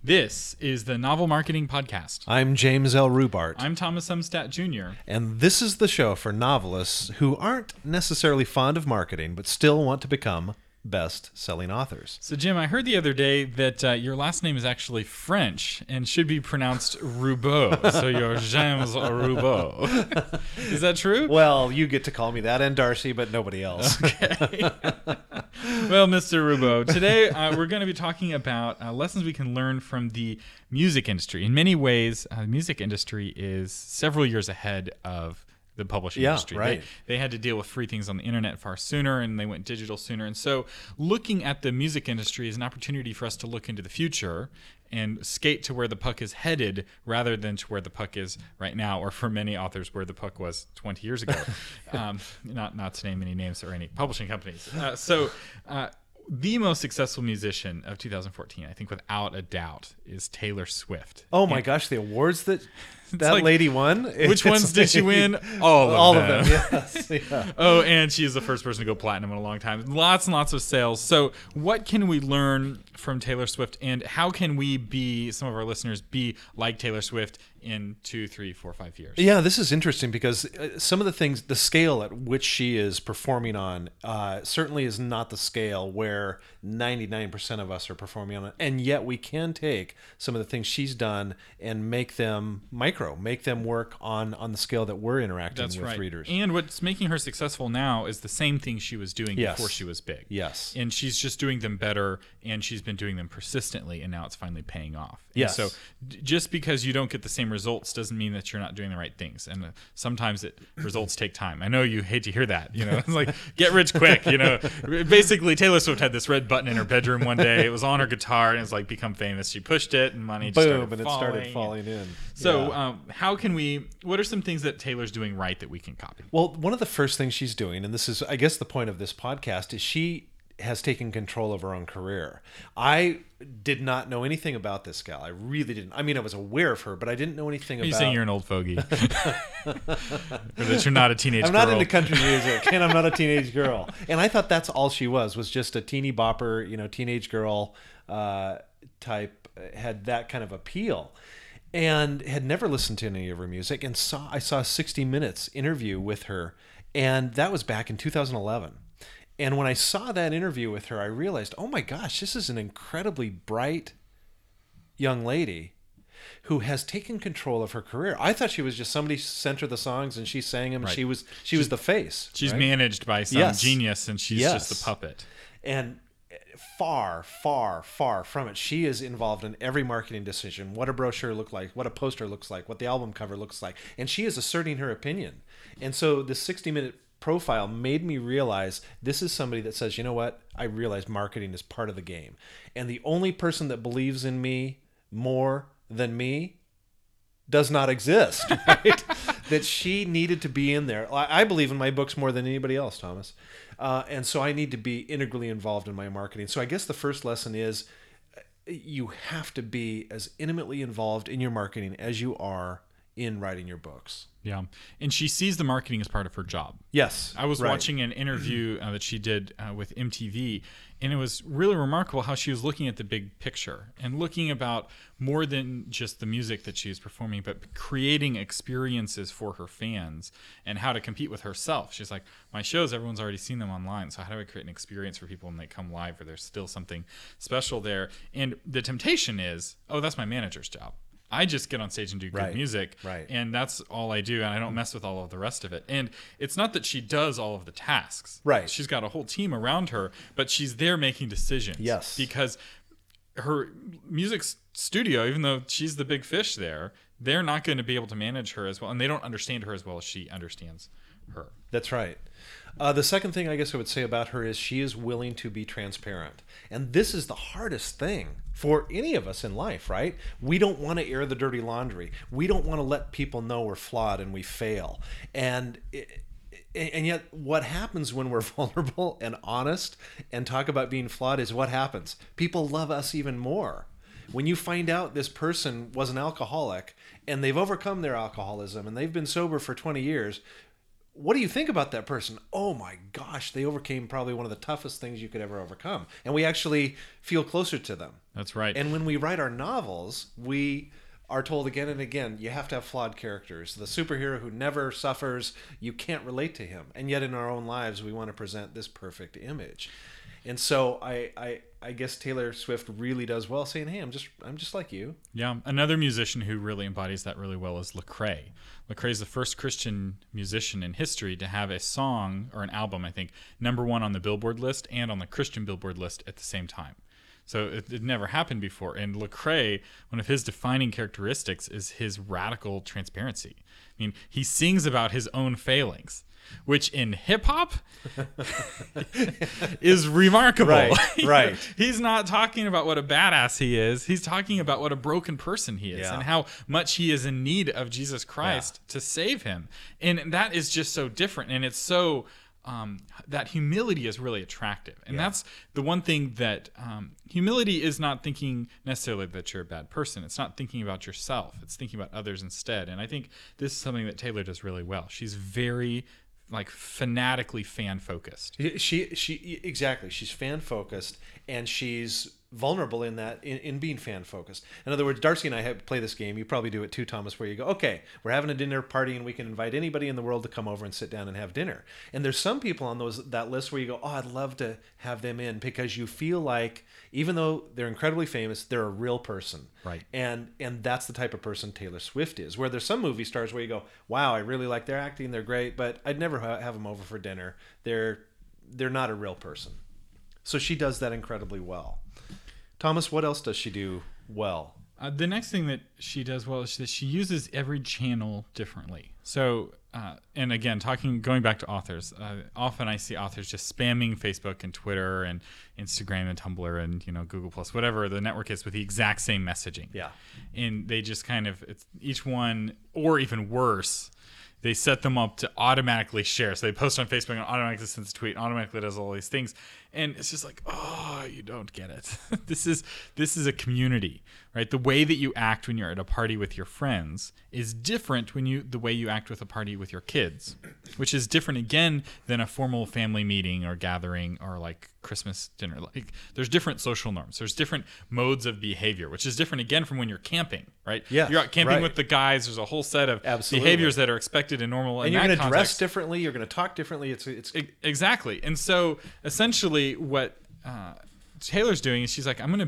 This is the Novel Marketing Podcast. I'm James L. Rubart. I'm Thomas Umstadt Jr. And this is the show for novelists who aren't necessarily fond of marketing, but still want to become best-selling authors. So, Jim, I heard the other day that your last name is actually French and should be pronounced Roubaud. So you're James Roubaud. Is that true? Well, you get to call me that and Darcy, but nobody else. Okay. Well, Mr. Roubaud, today we're going to be talking about lessons we can learn from the music industry. In many ways, the music industry is several years ahead of the publishing industry. Right. They had to deal with free things on the internet far sooner, and they went digital sooner. And so looking at the music industry is an opportunity for us to look into the future and skate to where the puck is headed rather than to where the puck is right now, or for many authors where the puck was 20 years ago. Not to name any names or any publishing companies. The most successful musician of 2014, I think without a doubt, is Taylor Swift. Oh my gosh, the awards that like, lady won. Which ones did she win? All of them. Yes. Yeah. Oh, and she is the first person to go platinum in a long time. Lots and lots of sales. So what can we learn from Taylor Swift, and how can we be, some of our listeners, be like Taylor Swift in 2, 3, 4, 5 years? Yeah, this is interesting because some of the things, the scale at which she is performing on certainly is not the scale where 99% of us are performing on it. And yet we can take some of the things she's done and make them make them work on the scale that we're interacting with readers. And what's making her successful now is the same thing she was doing before she was big. Yes. And she's just doing them better, and she's been doing them persistently, and now it's finally paying off. Yes. And so just because you don't get the same results doesn't mean that you're not doing the right things. And sometimes results take time. I know you hate to hear that. It's like, get rich quick. Basically, Taylor Swift had this red button in her bedroom one day. It was on her guitar, and it's like become famous. She pushed it, and money just started falling in. So what are some things that Taylor's doing right that we can copy? Well, one of the first things she's doing, and this is, I guess, the point of this podcast, is she has taken control of her own career. I did not know anything about this gal. I really didn't. I mean, I was aware of her, but I didn't know anything about... Are you saying you're an old fogey? Or that you're not a teenage girl? I'm not into country music, and I'm not a teenage girl. And I thought that's all she was just a teeny bopper, teenage girl type, had that kind of appeal. And had never listened to any of her music, and I saw a 60 Minutes interview with her, and that was back in 2011. And when I saw that interview with her, I realized, oh my gosh, this is an incredibly bright young lady who has taken control of her career. I thought she was just somebody sent her the songs and she sang them. Right. She was the face. She's managed by some genius, and she's just a puppet. And far, far, far from it. She is involved in every marketing decision, what a brochure looks like, what a poster looks like, what the album cover looks like. And she is asserting her opinion. And so the 60-minute profile made me realize this is somebody that says, you know what? I realize marketing is part of the game. And the only person that believes in me more than me does not exist, right? That she needed to be in there. I believe in my books more than anybody else, Thomas. And so I need to be integrally involved in my marketing. So I guess the first lesson is you have to be as intimately involved in your marketing as you are in writing your books. Yeah. And she sees the marketing as part of her job. Yes. I was watching an interview that she did with MTV, and it was really remarkable how she was looking at the big picture and looking about more than just the music that she was performing, but creating experiences for her fans and how to compete with herself. She's like, my shows, everyone's already seen them online, so how do I create an experience for people when they come live where there's still something special there? And the temptation is, that's my manager's job. I just get on stage and do good music, and that's all I do, and I don't mess with all of the rest of it. And it's not that she does all of the tasks. Right. She's got a whole team around her, but she's there making decisions. Yes. Because her music studio, even though she's the big fish there, they're not going to be able to manage her as well, and they don't understand her as well as she understands her. That's right. The second thing I guess I would say about her is she is willing to be transparent. And this is the hardest thing for any of us in life, right? We don't want to air the dirty laundry. We don't want to let people know we're flawed and we fail. And yet what happens when we're vulnerable and honest and talk about being flawed is what happens. People love us even more. When you find out this person was an alcoholic and they've overcome their alcoholism and they've been sober for 20 years, what do you think about that person? Oh my gosh, they overcame probably one of the toughest things you could ever overcome. And we actually feel closer to them. That's right. And when we write our novels, we are told again and again, you have to have flawed characters. The superhero who never suffers, you can't relate to him. And yet in our own lives, we want to present this perfect image. And so I guess Taylor Swift really does well saying, hey, I'm just like you. Yeah. Another musician who really embodies that really well is Lecrae. Lecrae is the first Christian musician in history to have a song or an album, I think, #1 on the Billboard list and on the Christian Billboard list at the same time. So it never happened before. And Lecrae, one of his defining characteristics is his radical transparency. I mean, he sings about his own failings, which in hip hop is remarkable. Right. He's not talking about what a badass he is. He's talking about what a broken person he is and how much he is in need of Jesus Christ to save him. And that is just so different. And it's so that humility is really attractive. And that's the one thing that humility is not thinking necessarily that you're a bad person. It's not thinking about yourself. It's thinking about others instead. And I think this is something that Taylor does really well. She's very fanatically fan focused. She exactly. She's fan focused, and she's vulnerable in that in being fan focused. In other words, Darcy and I play this game. You probably do it too, Thomas, where you go, okay, we're having a dinner party and we can invite anybody in the world to come over and sit down and have dinner. And there's some people on that list where you go, oh, I'd love to have them in, because you feel like even though they're incredibly famous, they're a real person. Right. And that's the type of person Taylor Swift is. Where there's some movie stars where you go, wow, I really like their acting, they're great, but I'd never have them over for dinner. They're not a real person. So she does that incredibly well. Thomas, what else does she do well? The next thing that she does well is that she uses every channel differently. So, and again, going back to authors, often I see authors just spamming Facebook and Twitter and Instagram and Tumblr and Google Plus, whatever the network is, with the exact same messaging. Yeah, and they just it's each one, or even worse, they set them up to automatically share. So they post on Facebook and automatically sends a tweet, automatically does all these things. And it's just like, oh, you don't get it. This is a community, right? The way that you act when you're at a party with your friends is different the way you act with a party with your kids, which is different again than a formal family meeting or gathering or Christmas dinner. There's different social norms. There's different modes of behavior, which is different again from when you're camping, right? Yeah, you're out camping with the guys. There's a whole set of behaviors that are expected and normal. And you're going to dress differently. You're going to talk differently. It's exactly. And so essentially what Taylor's doing is she's like, I'm going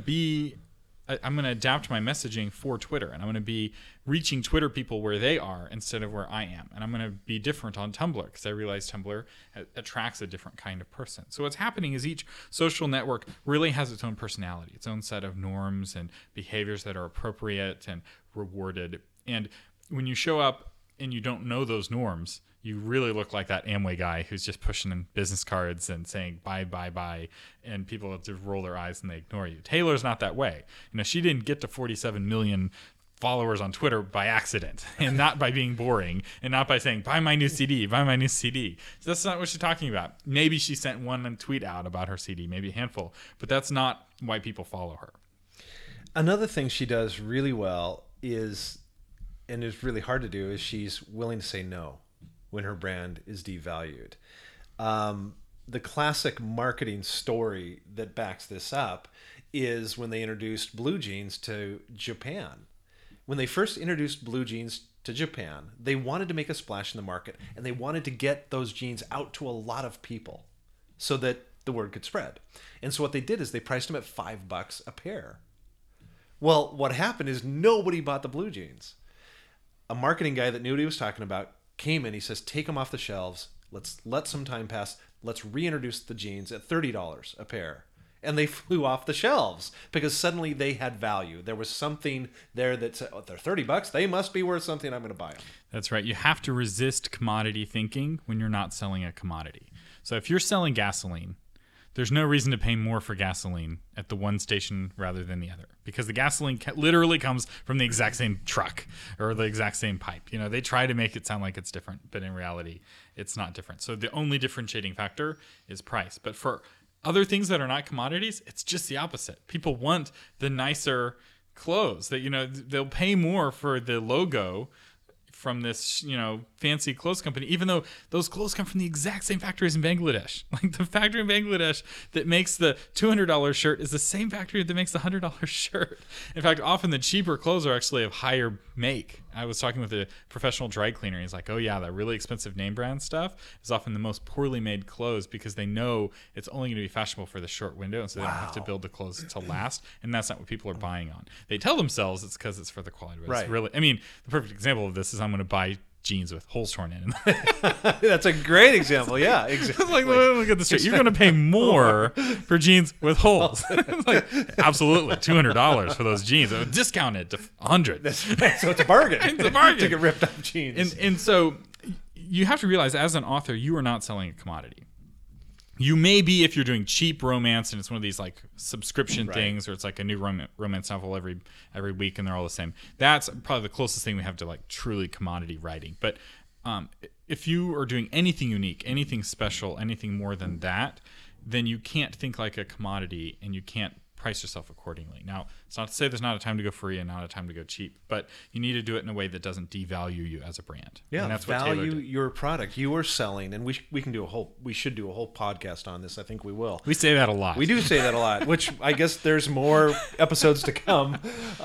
to adapt my messaging for Twitter, and I'm going to be reaching Twitter people where they are instead of where I am. And I'm going to be different on Tumblr, because I realize Tumblr attracts a different kind of person. So what's happening is each social network really has its own personality, its own set of norms and behaviors that are appropriate and rewarded. And when you show up and you don't know those norms, you really look like that Amway guy who's just pushing in business cards and saying bye, bye, bye, and people have to roll their eyes and they ignore you. Taylor's not that way. She didn't get to 47 million followers on Twitter by accident, and not by being boring, and not by saying, buy my new CD, buy my new CD. So that's not what she's talking about. Maybe she sent one tweet out about her CD, maybe a handful, but that's not why people follow her. Another thing she does really well is, and it's really hard to do, is she's willing to say no when her brand is devalued. The classic marketing story that backs this up is when they introduced blue jeans to Japan. When they first introduced blue jeans to Japan, they wanted to make a splash in the market, and they wanted to get those jeans out to a lot of people so that the word could spread. And so what they did is they priced them at $5 a pair. Well, what happened is nobody bought the blue jeans. A marketing guy that knew what he was talking about came in. He says, take them off the shelves. Let's let some time pass. Let's reintroduce the jeans at $30 a pair. And they flew off the shelves because suddenly they had value. There was something there that said, oh, they're $30. They must be worth something. I'm going to buy them. That's right. You have to resist commodity thinking when you're not selling a commodity. So if you're selling gasoline, there's no reason to pay more for gasoline at the one station rather than the other, because the gasoline literally comes from the exact same truck or the exact same pipe. They try to make it sound like it's different, but in reality, it's not different. So the only differentiating factor is price. But for other things that are not commodities, it's just the opposite. People want the nicer clothes that, they'll pay more for the logo from this, fancy clothes company, even though those clothes come from the exact same factories in Bangladesh. Like the factory in Bangladesh that makes the $200 shirt is the same factory that makes the $100 shirt. In fact, often the cheaper clothes are actually of higher make. I was talking with a professional dry cleaner. He's like, oh yeah, that really expensive name brand stuff is often the most poorly made clothes because they know it's only going to be fashionable for the short window, and so they don't have to build the clothes to last. And that's not what people are buying on. They tell themselves it's because it's for the quality, but it's really, the perfect example of this is I'm going to buy jeans with holes torn in. That's a great example. Yeah, exactly. Like, look at this shit. You're going to pay more for jeans with holes. Like, absolutely, $200 for those jeans. Discounted to $100. So it's a bargain. It's a bargain to get ripped up jeans. And so you have to realize, as an author, you are not selling a commodity. You may be if you're doing cheap romance and it's one of these like subscription things, or it's like a new romance novel every week and they're all the same. That's probably the closest thing we have to like truly commodity writing. But if you are doing anything unique, anything special, anything more than that, then you can't think like a commodity and you can't price yourself accordingly. Now, it's not to say there's not a time to go free and not a time to go cheap, but you need to do it in a way that doesn't devalue you as a brand. Yeah, and that's what value Taylor did. your product. You are selling, and we should do a whole podcast on this. I think we will. We say that a lot. We do say that a lot, which I guess there's more episodes to come.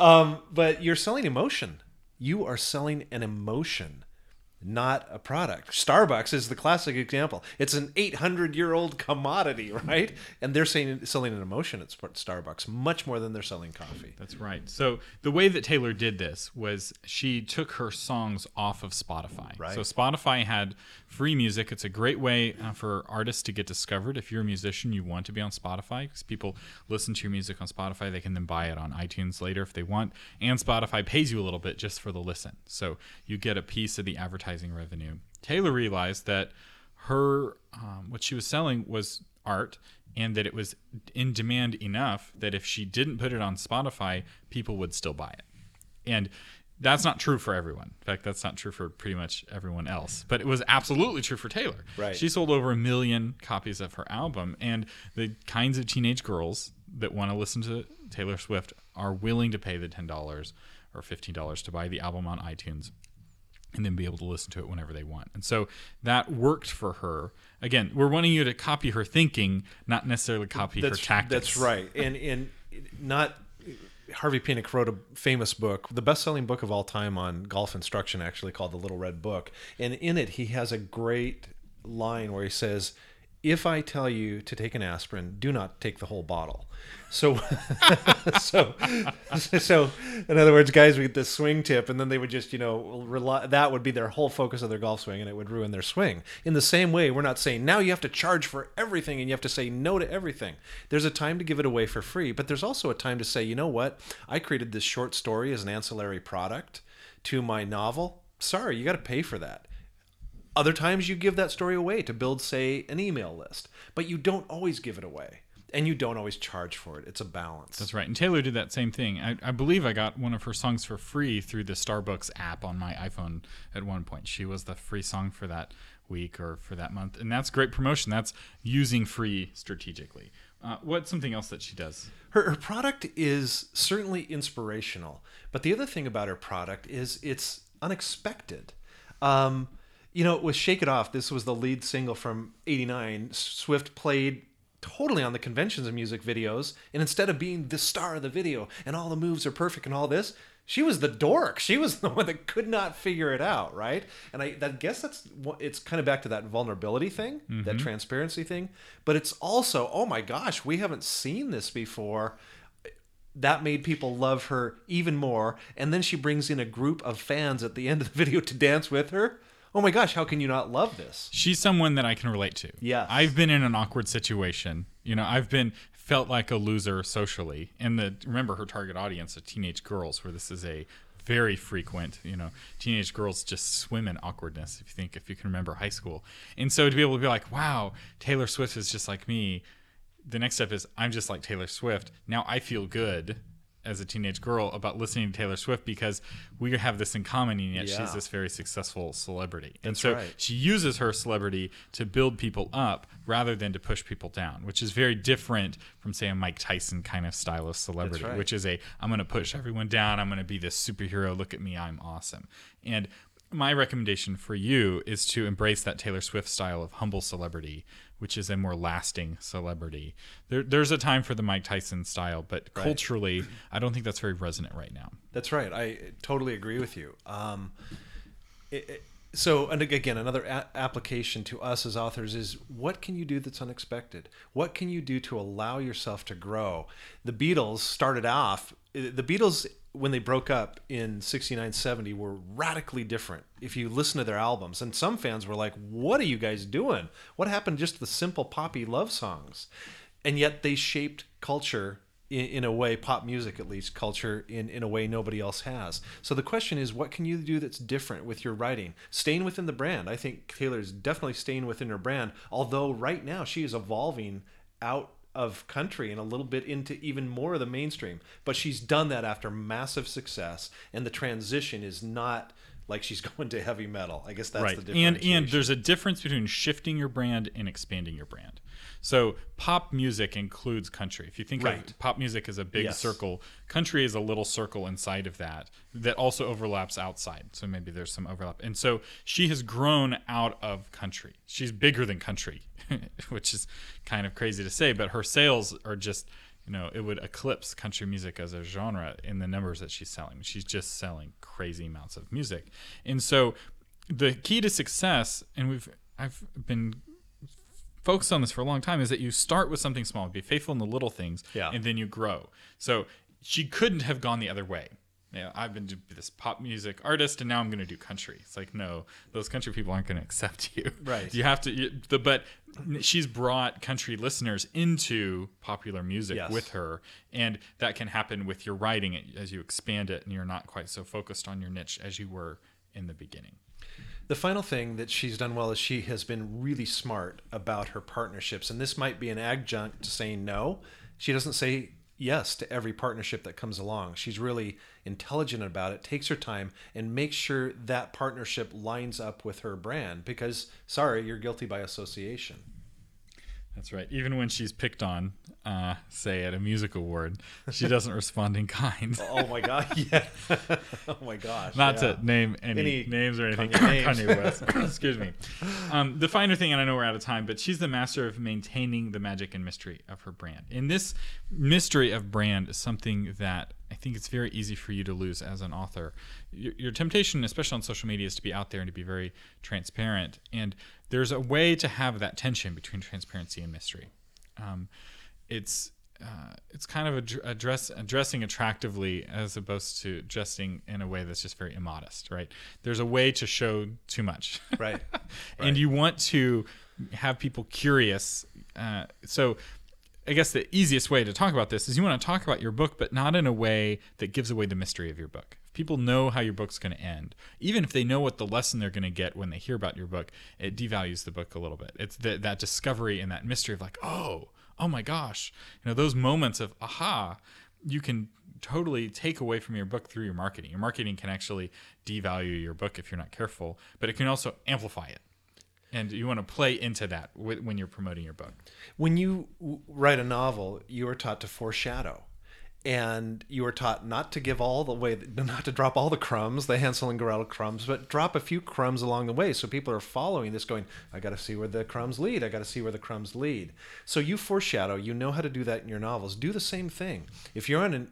But you're selling emotion. You are selling an emotion, not a product. Starbucks is the classic example. It's an 800-year-old commodity, right? And they're selling an emotion at Starbucks much more than they're selling coffee. That's right. So the way that Taylor did this was she took her songs off of Spotify. Right. So Spotify had free music. It's a great way for artists to get discovered. If you're a musician, you want to be on Spotify because people listen to your music on Spotify. They can then buy it on iTunes later if they want. And Spotify pays you a little bit just for the listen. So you get a piece of the advertising revenue. Taylor realized that her what she was selling was art, and that it was in demand enough that if she didn't put it on Spotify, people would still buy it. And that's not true for everyone. In fact, that's not true for pretty much everyone else. But it was absolutely true for Taylor. Right. She sold over 1 million copies of her album, and the kinds of teenage girls that want to listen to Taylor Swift are willing to pay the $10 or $15 to buy the album on iTunes and then be able to listen to it whenever they want. And so that worked for her. Again, we're wanting you to copy her thinking, not necessarily copy her tactics. That's right. And not... Harvey Pinnock wrote a famous book, the best-selling book of all time on golf instruction, actually, called The Little Red Book. And in it, he has a great line where he says, if I tell you to take an aspirin, do not take the whole bottle. So, so in other words, guys would get this swing tip, and then they would just, rely, that would be their whole focus of their golf swing, and it would ruin their swing. In the same way, we're not saying now you have to charge for everything and you have to say no to everything. There's a time to give it away for free, but there's also a time to say, you know what? I created this short story as an ancillary product to my novel. Sorry, you got to pay for that. Other times you give that story away to build, say, an email list, but you don't always give it away. And you don't always charge for it. It's a balance. That's right. And Taylor did that same thing. I believe I got one of her songs for free through the Starbucks app on my iPhone at one point. She was the free song for that week or for that month. And that's great promotion. That's using free strategically. What's something else that she does? Her product is certainly inspirational. But the other thing about her product is it's unexpected. With Shake It Off, this was the lead single from '89. Swift played totally on the conventions of music videos, and instead of being the star of the video and all the moves are perfect and all this, she was the dork. She was the one that could not figure it out, right? And I guess it's kind of back to that vulnerability thing, that transparency thing, but it's also, oh my gosh, we haven't seen this before. That made people love her even more, and then she brings in a group of fans at the end of the video to dance with her. Oh my gosh, how can you not love this? She's someone that I can relate to. Yeah. I've been in an awkward situation. I've felt like a loser socially. And remember her target audience are teenage girls, where this is a very frequent, teenage girls just swim in awkwardness, if you can remember high school. And so to be able to be like, wow, Taylor Swift is just like me. The next step is I'm just like Taylor Swift. Now I feel good as a teenage girl about listening to Taylor Swift because we have this in common, and yet she's this very successful celebrity. And That's so right. She uses her celebrity to build people up rather than to push people down, which is very different from, say, a Mike Tyson kind of style of celebrity, That's right. which is I'm going to push everyone down. I'm going to be this superhero. Look at me. I'm awesome. And my recommendation for you is to embrace that Taylor Swift style of humble celebrity, which is a more lasting celebrity. There's a time for the Mike Tyson style, but culturally, I don't think that's very resonant right now. That's right. I totally agree with you. So, and again, another application to us as authors is, what can you do that's unexpected? What can you do to allow yourself to grow? The Beatles started off, when they broke up in 69, 70, were radically different if you listen to their albums. And some fans were like, what are you guys doing? What happened to just the simple poppy love songs? And yet they shaped culture in a way, pop music at least, culture in a way nobody else has. So the question is, what can you do that's different with your writing? Staying within the brand. I think Taylor's definitely staying within her brand, although right now she is evolving out of country and a little bit into even more of the mainstream. But she's done that after massive success, and the transition is not like she's going to heavy metal. I guess that's the difference. And there's a difference between shifting your brand and expanding your brand. So pop music includes country. If you think of pop music as a big circle, country is a little circle inside of that also overlaps outside. So maybe there's some overlap. And so she has grown out of country. She's bigger than country, which is kind of crazy to say, but her sales are just, it would eclipse country music as a genre in the numbers that she's selling. She's just selling crazy amounts of music. And so the key to success, and I've been focused on this for a long time, is that you start with something small, be faithful in the little things, and then you grow. So she couldn't have gone the other way. I've been this pop music artist, and now I'm going to do country. It's like, no, those country people aren't going to accept you. Right. You have to. But she's brought country listeners into popular music with her, and that can happen with your writing as you expand it, and you're not quite so focused on your niche as you were in the beginning. The final thing that she's done well is she has been really smart about her partnerships. And this might be an adjunct to saying no. She doesn't say yes to every partnership that comes along. She's really intelligent about it, takes her time, and makes sure that partnership lines up with her brand. Because, sorry, you're guilty by association. That's right. Even when she's picked on, say at a music award, she doesn't respond in kind. Oh my God! Yeah. Oh my gosh! Not to name any names or anything. Kanye West. Excuse me. The finer thing, and I know we're out of time, but she's the master of maintaining the magic and mystery of her brand. And this mystery of brand is something that I think it's very easy for you to lose as an author. Your temptation, especially on social media, is to be out there and to be very transparent. And there's a way to have that tension between transparency and mystery. It's kind of addressing attractively as opposed to dressing in a way that's just very immodest, right? There's a way to show too much, right? And you want to have people curious. So I guess the easiest way to talk about this is you want to talk about your book, but not in a way that gives away the mystery of your book. If people know how your book's going to end, even if they know what the lesson they're going to get when they hear about your book, it devalues the book a little bit. It's that discovery and that mystery of like, oh my gosh, those moments of aha, you can totally take away from your book through your marketing. Your marketing can actually devalue your book if you're not careful, but it can also amplify it. And you want to play into that when you're promoting your book. When you write a novel, you are taught to foreshadow. And you are taught not to give all the way, not to drop all the crumbs, the Hansel and Gretel crumbs, but drop a few crumbs along the way. So people are following this going, I got to see where the crumbs lead. I got to see where the crumbs lead. So you foreshadow. You know how to do that in your novels. Do the same thing. If you're on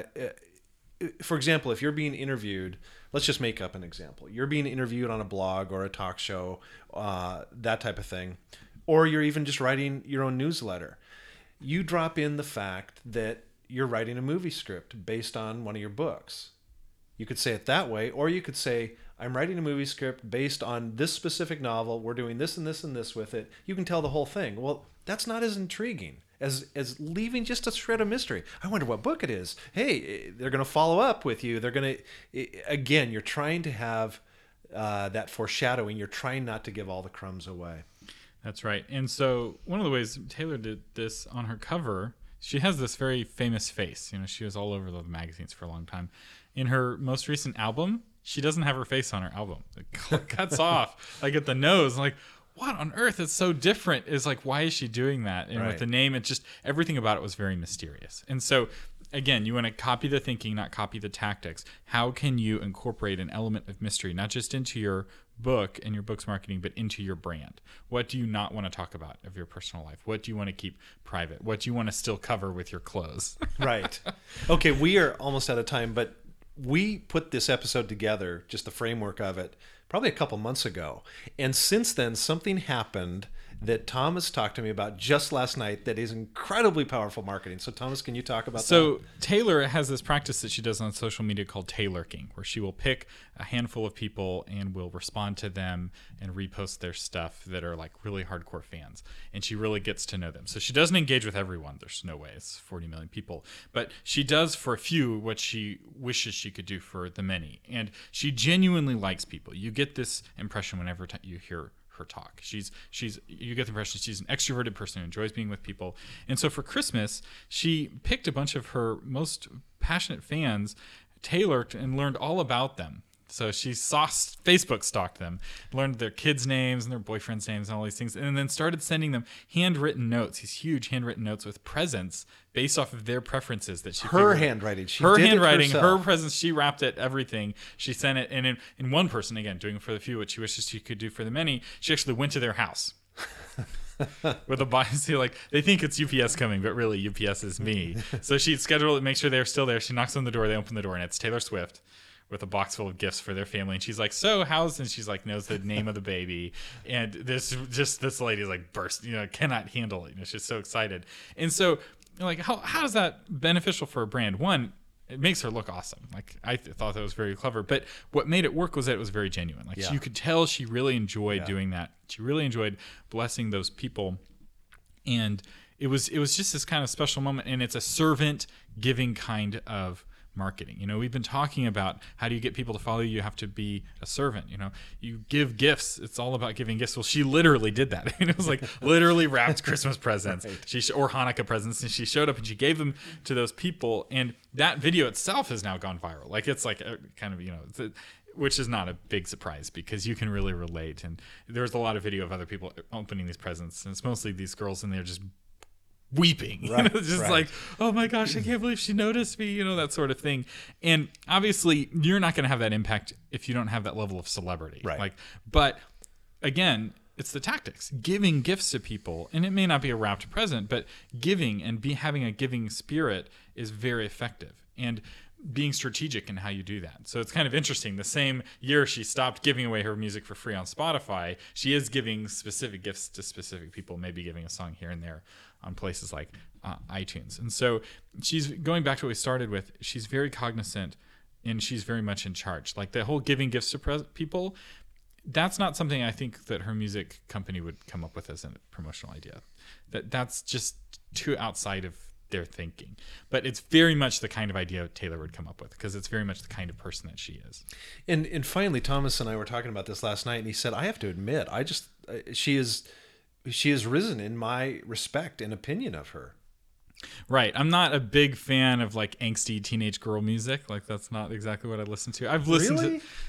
for example, if you're being interviewed, let's just make up an example. You're being interviewed on a blog or a talk show, that type of thing, or you're even just writing your own newsletter. You drop in the fact that you're writing a movie script based on one of your books. You could say it that way, or you could say, I'm writing a movie script based on this specific novel. We're doing this and this and this with it. You can tell the whole thing. Well, that's not as intriguing as leaving just a shred of mystery. I wonder what book it is. Hey, they're going to follow up with you. They're going to, again, you're trying to have that foreshadowing. You're trying not to give all the crumbs away. That's right. And so one of the ways Taylor did this on her cover, she has this very famous face. She was all over the magazines for a long time. In her most recent album, she doesn't have her face on her album. It cuts off like at the nose. Like, what on earth? It's so different. It's like, why is she doing that? And with the name, it just, everything about it was very mysterious. And so again, you want to copy the thinking, not copy the tactics. How can you incorporate an element of mystery, not just into your book and your book's marketing, but into your brand? What do you not want to talk about of your personal life? What do you want to keep private? What do you want to still cover with your clothes? Right. Okay, we are almost out of time, but we put this episode together, just the framework of it, probably a couple months ago. And since then, something happened that Thomas talked to me about just last night that is incredibly powerful marketing. So Thomas, can you talk about that? So Taylor has this practice that she does on social media called Taylorking, where she will pick a handful of people and will respond to them and repost their stuff that are like really hardcore fans. And she really gets to know them. So she doesn't engage with everyone. There's no way. It's 40 million people. But she does for a few what she wishes she could do for the many. And she genuinely likes people. You get this impression whenever you hear her talk. You get the impression she's an extroverted person who enjoys being with people. And so for Christmas, she picked a bunch of her most passionate fans, tailored, and learned all about them. So she Facebook stalked them, learned their kids' names and their boyfriends' names and all these things, and then started sending them handwritten notes, these huge handwritten notes with presents based off of their preferences that she her handwriting. Her presents, she wrapped it, everything. She sent it, and in one person, again, doing for the few what she wishes she could do for the many, she actually went to their house. With a box, like they think it's UPS coming, but really UPS is me. So she'd schedule it, make sure they're still there. She knocks on the door, they open the door, and it's Taylor Swift with a box full of gifts for their family. And she's like, so how's, and she's like, knows the name of the baby. And this lady's like burst, cannot handle it. She's so excited. And so like, how is that beneficial for a brand? One, it makes her look awesome. Like I thought that was very clever, but what made it work was that it was very genuine. Like you could tell she really enjoyed doing that. She really enjoyed blessing those people. And it was just this kind of special moment. And it's a servant giving kind of marketing. We've been talking about how do you get people to follow you? You have to be a servant. You give gifts. It's all about giving gifts. Well, she literally did that. It was like literally wrapped Christmas presents, right. Or Hanukkah presents, and she showed up and she gave them to those people. And that video itself has now gone viral. Like it's like a kind of which is not a big surprise because you can really relate. And there's a lot of video of other people opening these presents, and it's mostly these girls, and they're just weeping, right, just like, oh my gosh, I can't believe she noticed me, that sort of thing. And obviously you're not going to have that impact if you don't have that level of celebrity, right? But again, it's the tactics, giving gifts to people, and it may not be a wrapped present, but giving and having a giving spirit is very effective, and being strategic in how you do that. So it's kind of interesting. The same year she stopped giving away her music for free on Spotify, she is giving specific gifts to specific people, maybe giving a song here and there on places like iTunes. And so she's going back to what we started with. She's very cognizant, and she's very much in charge. Like the whole giving gifts to people, that's not something I think that her music company would come up with as a promotional idea. That's just too outside of their thinking. But it's very much the kind of idea Taylor would come up with, because it's very much the kind of person that she is. And finally, Thomas and I were talking about this last night, and he said, I have to admit, she has risen in my respect and opinion of her. Right. I'm not a big fan of like angsty teenage girl music. Like that's not exactly what I listen to. I've listened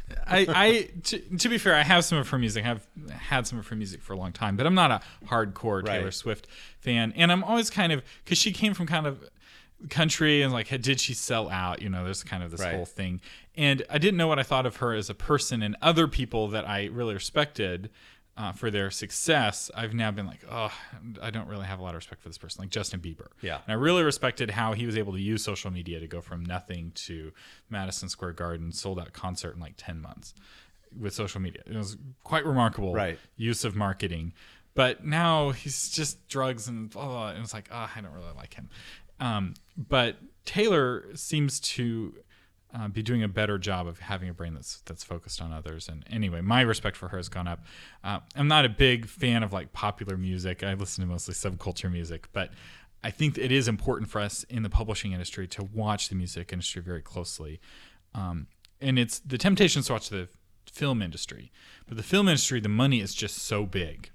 to be fair, I have some of her music. I've had some of her music for a long time, but I'm not a hardcore Taylor Swift fan. And I'm always kind of, because she came from kind of country, and like, did she sell out? There's kind of this whole thing. And I didn't know what I thought of her as a person, and other people that I really respected for their success, I've now been like, oh, I don't really have a lot of respect for this person, like Justin Bieber. Yeah. And I really respected how he was able to use social media to go from nothing to Madison Square Garden, sold out concert in like 10 months with social media. It was quite remarkable use of marketing. But now he's just drugs and blah, blah, and it's like, I don't really like him. But Taylor seems to be doing a better job of having a brain that's focused on others. And anyway, my respect for her has gone up. I'm not a big fan of like popular music. I listen to mostly subculture music, but I think it is important for us in the publishing industry to watch the music industry very closely. And it's the temptation to watch the film industry, but the film industry, the money is just so big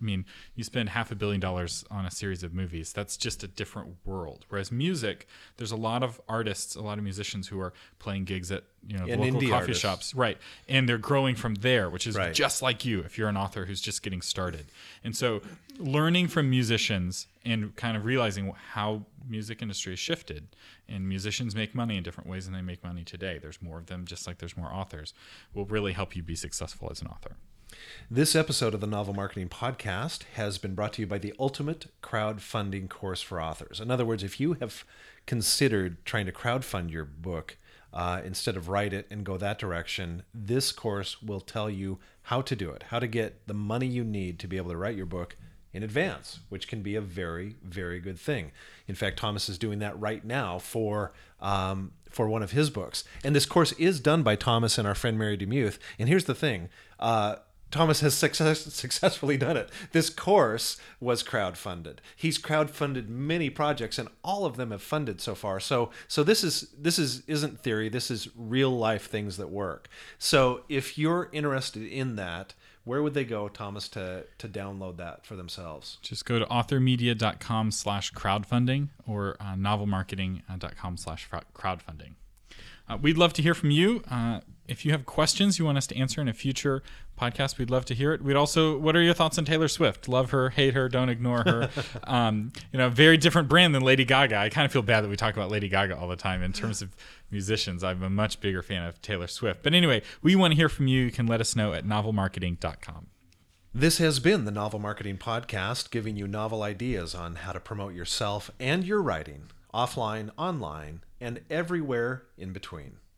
I mean, you spend $500 million on a series of movies. That's just a different world. Whereas music, there's a lot of artists, a lot of musicians who are playing gigs at local coffee artists. shops, right? And they're growing from there, which is Right. just like you if you're an author who's just getting started. And so, learning from musicians and kind of realizing how music industry has shifted, and musicians make money in different ways than they make money today. There's more of them, just like there's more authors. Will really help you be successful as an author. This episode of the Novel Marketing Podcast has been brought to you by the Ultimate Crowdfunding Course for Authors. In other words, if you have considered trying to crowdfund your book instead of write it and go that direction, this course will tell you how to do it, how to get the money you need to be able to write your book in advance, which can be a very, very good thing. In fact, Thomas is doing that right now for one of his books. And this course is done by Thomas and our friend Mary DeMuth. And here's the thing. Thomas has successfully done it. This course was crowdfunded. He's crowdfunded many projects, and all of them have funded so far. So this isn't theory. This is real life things that work. So if you're interested in that, where would they go, Thomas, to download that for themselves? Just go to authormedia.com/crowdfunding or novelmarketing.com/crowdfunding. We'd love to hear from you. If you have questions you want us to answer in a future podcast, we'd love to hear it. We'd also, what are your thoughts on Taylor Swift? Love her, hate her, don't ignore her. Very different brand than Lady Gaga. I kind of feel bad that we talk about Lady Gaga all the time. In terms of musicians, I'm a much bigger fan of Taylor Swift. But anyway, we want to hear from you. You can let us know at novelmarketing.com. This has been the Novel Marketing Podcast, giving you novel ideas on how to promote yourself and your writing, offline, online, and everywhere in between.